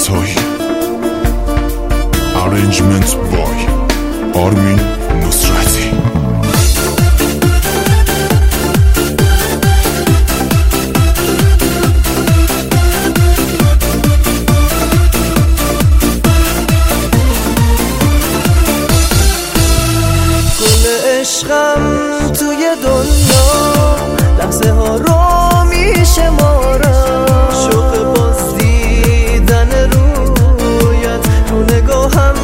تویی. Arrangement by آرمین نصرتی. گل عشقم توی دنیا لحظه ها رو میشمارم، شوق باز دیدن رویت رو نگاهم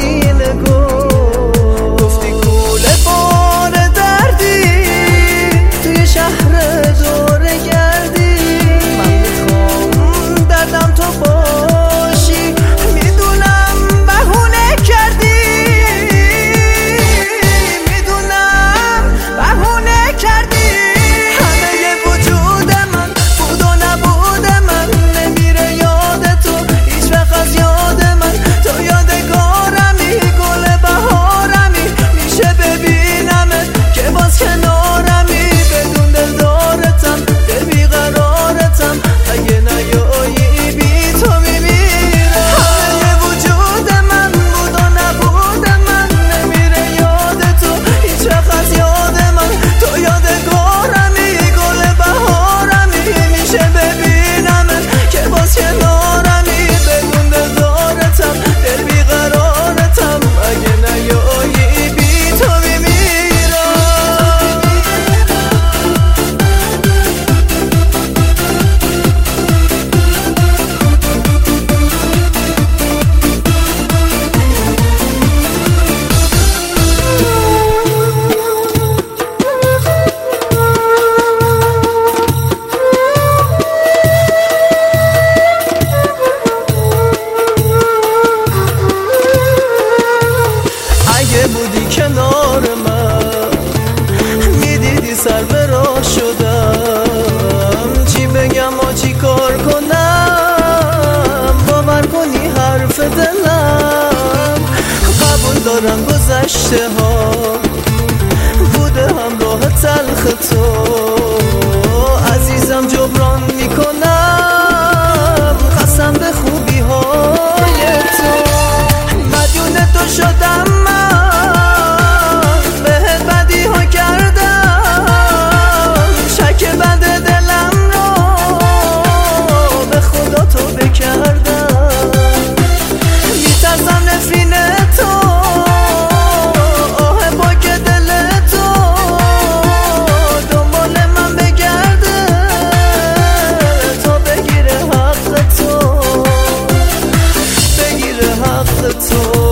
مینگو، گفتی کوله بار دردی توی شهر دوره گردی، من میخوام دردم تو باشی، میدونم بهونه کردی، میدونم بهونه کردی، همه وجود من بود و نبود من نمیره یاد تو هیچ وقت از یاد من، تو یادگارمی گل بهارمی، میشه ببینمت که باز کنارمی، بدون دلدارتم دل بیقرارتم، اگه نیایی بی تو میمیرم، همه وجود من بود و نبود من نمیره یاد تو هیچ وقت از یاد من، تو یادگارمی گل بهارمی، میشه ببینمت که باز کنارمی، بدون دلدارتم دل بیقرارتم، اگه نیایی بی تو میمیرم. اگه بودی کنار من میدیدی سر به راه شدم، چی بگم و چی کار کنم، باور کنی حرف دلم، قبول دارم گذشته ها بوده همراه تلخ تو، عزیزم جبران میکنم قسم به خوبی های تو، مدیون تو شدم من بهت بدی ها کردم، شک بد دلم رو به خدا تو بکردم، میترسم نفرین تو آه پاک دل تو دنبال من بگرده تا بگیره حق تو، بگیره حق تو.